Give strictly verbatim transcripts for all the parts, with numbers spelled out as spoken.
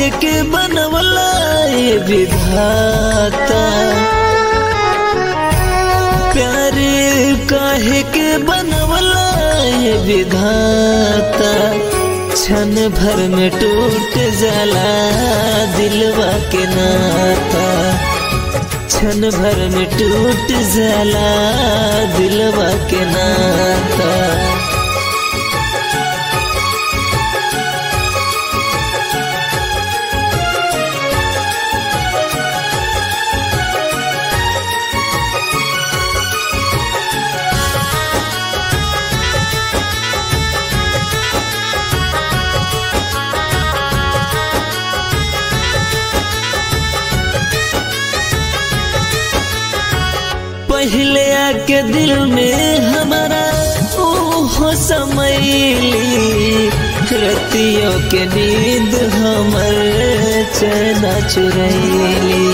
काहे के बनवला ये विधाता, प्यार काहे के बनवला ये विधाता, क्षण भर में टूट जाला दिलवा के नाता, क्षण भर में टूट जाला दिलवा के नाता। पहले आके दिल में हमारा ओहो समैली, रतियों के नींद हमर चैना चुरैली।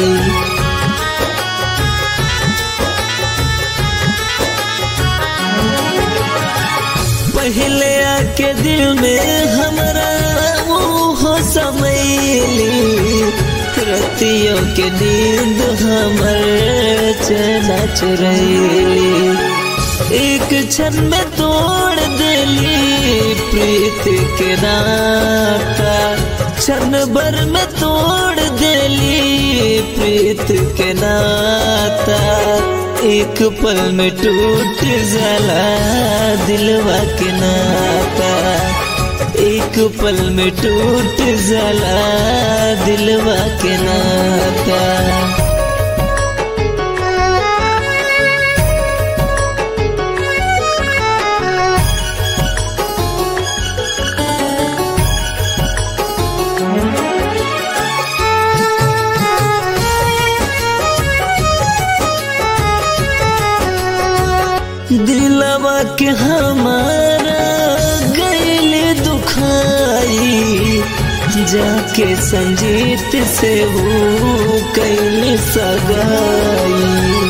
पहले आके दिल में हमारा ओहो समैली, रतियों के नींद हमर चैना चुरैली। एक क्षण में तोड़ देली प्रीत के नाता, क्षण भर में तोड़ देली प्रीत के नाता, एक पल में टूट जाला दिलवा के नाता, एक पल में टूट जाला दिलवा के नाता। दिलवा के हमारा गैल दुखाई, जाके संजीत से वो कैल सगाई।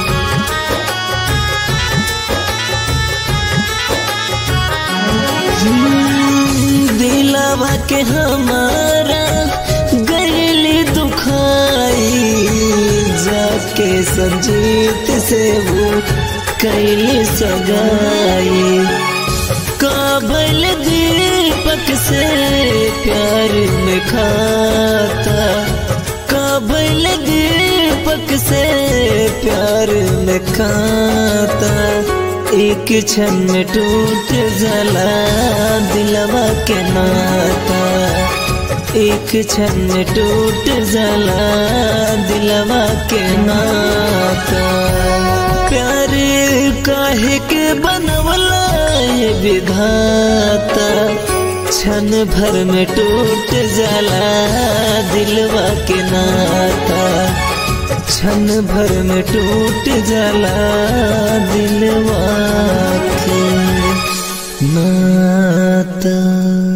दिलवा के हमारा गैल दुखाई, जाके संजीत से वो कैली सगाई। काबल दीपक से प्यार में खाता, काबल दीपक से प्यार में खाता, एक क्षण में टूट जाला दिलवा के नाता, एक क्षण में टूट जाला दिलवा के नाता। प्यार काहे के बनवला ये विधाता, क्षण भर में टूट जाला दिलवा के नाता, क्षण भर में टूट जाला दिलवा के नाता।